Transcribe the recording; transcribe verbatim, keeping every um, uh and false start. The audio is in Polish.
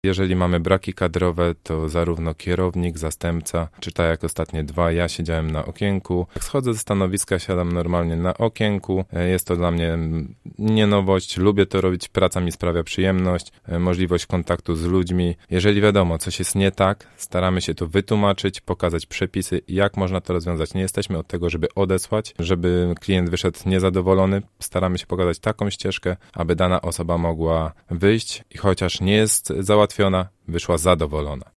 Jeżeli mamy braki kadrowe, to zarówno kierownik, zastępca, czy tak jak ostatnie dwa, ja siedziałem na okienku. Jak schodzę ze stanowiska, siadam normalnie na okienku. Jest to dla mnie nie nowość, lubię to robić, praca mi sprawia przyjemność, możliwość kontaktu z ludźmi. Jeżeli wiadomo, coś jest nie tak, staramy się to wytłumaczyć, pokazać przepisy, jak można to rozwiązać. Nie jesteśmy od tego, żeby odesłać, żeby klient wyszedł niezadowolony. Staramy się pokazać taką ścieżkę, aby dana osoba mogła wyjść i chociaż nie jest załatwiona, wyszła zadowolona.